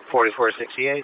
4468.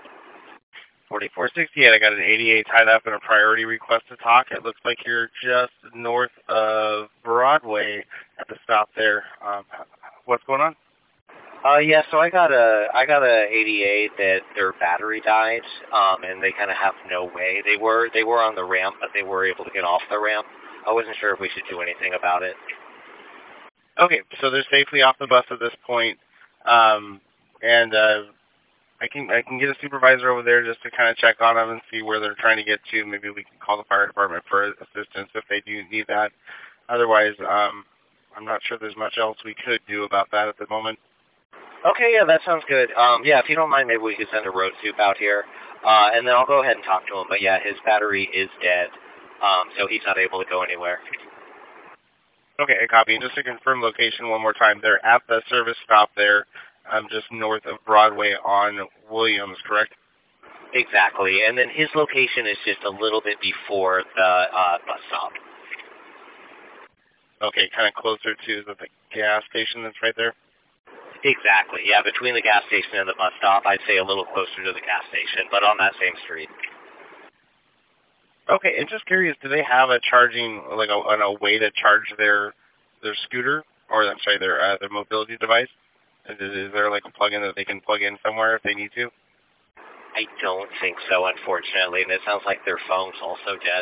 4468, I got an 88 tied up and a priority request to talk. It looks like you're just north of Broadway at the stop there. What's going on? Yeah, so I got a 88 that their battery died, and they kind of have no way. They were on the ramp, but they were able to get off the ramp. I wasn't sure if we should do anything about it. Okay, so they're safely off the bus at this point, and I can get a supervisor over there just to kind of check on them and see where they're trying to get to. Maybe we can call the fire department for assistance if they do need that. Otherwise, I'm not sure there's much else we could do about that at the moment. Okay, yeah, that sounds good. Yeah, if you don't mind, maybe we could send a road soup out here, and then I'll go ahead and talk to him. But yeah, his battery is dead, so he's not able to go anywhere. Okay, I copy. And just to confirm location one more time, they're at the service stop there, just north of Broadway on Williams, correct? Exactly, and then his location is just a little bit before the bus stop. Okay, kind of closer to the gas station that's right there? Exactly, yeah, between the gas station and the bus stop, I'd say a little closer to the gas station, but on that same street. Okay, and just curious, do they have a charging, like a way to charge their scooter, or I'm sorry, their mobility device? Is there like a plug-in that they can plug in somewhere if they need to? I don't think so, unfortunately, and it sounds like their phone's also dead.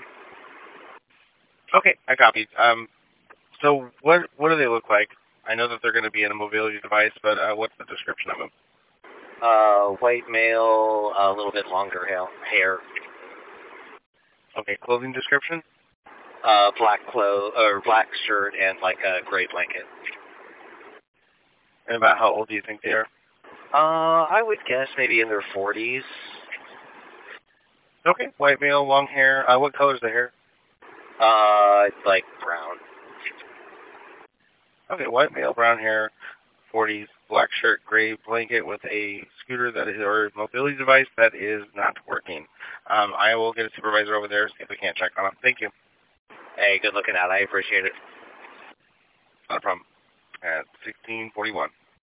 Okay, I copied. So what do they look like? I know that they're going to be in a mobility device, but what's the description of them? White male, a little bit longer hair. Okay, clothing description? Black shirt and like a gray blanket. And about how old do you think they are? I would guess maybe in their 40s. Okay, white male, long hair. What color is the hair? Like brown. Okay, white male, brown hair, 40s, black shirt, gray blanket with a scooter that is, or mobility device that is not working. I will get a supervisor over there, see if we can't check on him. Thank you. Hey, good looking out. I appreciate it. Not a problem. At 1641.